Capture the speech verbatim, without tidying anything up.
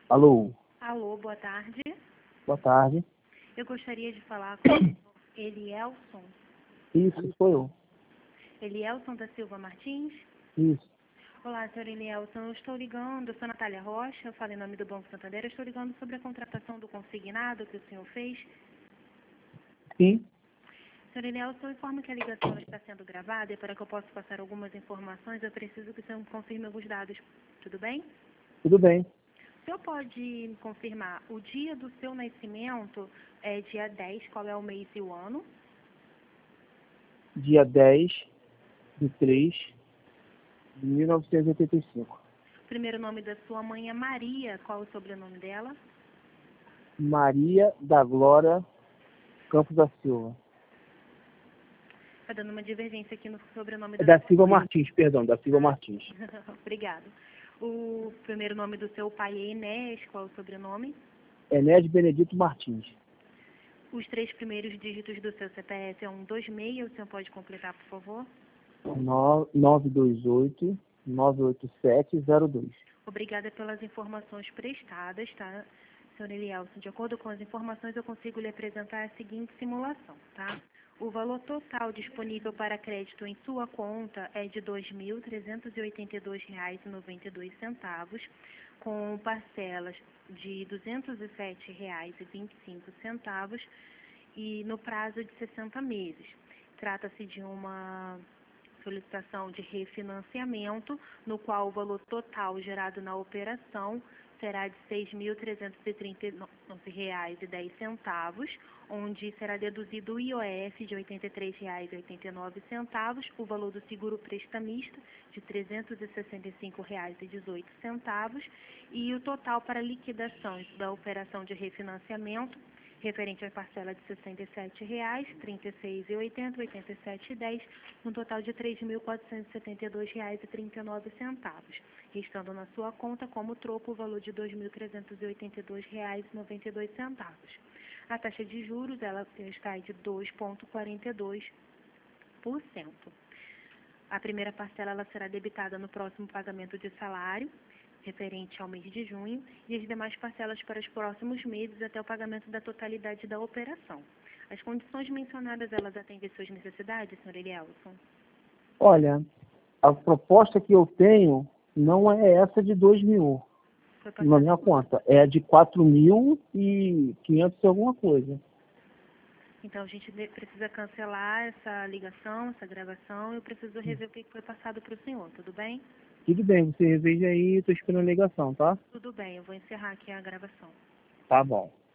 Alô, Alô, boa tarde. boa tarde. Eu gostaria de falar com Elielson. Isso, sou eu. Elielson da Silva Martins. Isso. Olá, senhor Elielson. Eu estou ligando, eu sou Natália Rocha, eu falo em nome do Banco Santander. Eu estou ligando sobre a contratação do consignado que o senhor fez. Sim, Senhor Elielson, eu informo que a ligação está sendo gravada e para que eu possa passar algumas informações, eu preciso que o senhor confirme alguns dados. Tudo bem? tudo bem. O senhor pode me confirmar o dia do seu nascimento? É dia dez, qual é o mês e o ano? Dia dez de três de mil novecentos e oitenta e cinco. O primeiro nome da sua mãe é Maria. Qual é o sobrenome dela? Maria da Glória Campos da Silva. Está dando uma divergência aqui no sobrenome É da da sua Silva mãe. Martins, perdão, da Silva Martins. Obrigado. O primeiro nome do seu pai é Inés. Qual é o sobrenome? Enéas Benedito Martins. Os três primeiros dígitos do seu C P F é um dois seis. O senhor pode completar, por favor? nove dois oito, nove oito sete, zero dois. Obrigada pelas informações prestadas, tá, senhor Elielson? De acordo com as informações, eu consigo lhe apresentar a seguinte simulação, tá? O valor total disponível para crédito em sua conta é de dois mil trezentos e oitenta e dois reais e noventa e dois centavos, com parcelas de duzentos e sete reais e vinte e cinco centavos e no prazo de sessenta meses. Trata-se de uma solicitação de refinanciamento, no qual o valor total gerado na operação será de seis mil trezentos e trinta e nove reais e dez centavos, onde será deduzido o I O F de oitenta e três reais e oitenta e nove centavos, o valor do seguro prestamista de trezentos e sessenta e cinco reais e dezoito centavos e o total para liquidação da operação de refinanciamento referente à parcela de sessenta e sete reais, trinta e seis reais e oitenta centavos, oitenta e sete reais e dez centavos, no total de três mil quatrocentos e setenta e dois reais e trinta e nove centavos, restando na sua conta como troco o valor de dois mil trezentos e oitenta e dois reais e noventa e dois centavos. A taxa de juros ela está de dois vírgula quarenta e dois por cento. A primeira parcela ela será debitada no próximo pagamento de salário, referente ao mês de junho, e as demais parcelas para os próximos meses até o pagamento da totalidade da operação. As condições mencionadas, elas atendem suas necessidades, senhor Elielson? Olha, a proposta que eu tenho não é essa de dois mil Foi na passado. minha conta. É de quatro mil e quinhentos e alguma coisa. Então, a gente de- precisa cancelar essa ligação, essa gravação, e eu preciso rever o que foi passado para o senhor, tudo bem? Tudo bem, você reveja aí, estou esperando a ligação, tá? Tudo bem, eu vou encerrar aqui a gravação. Tá bom.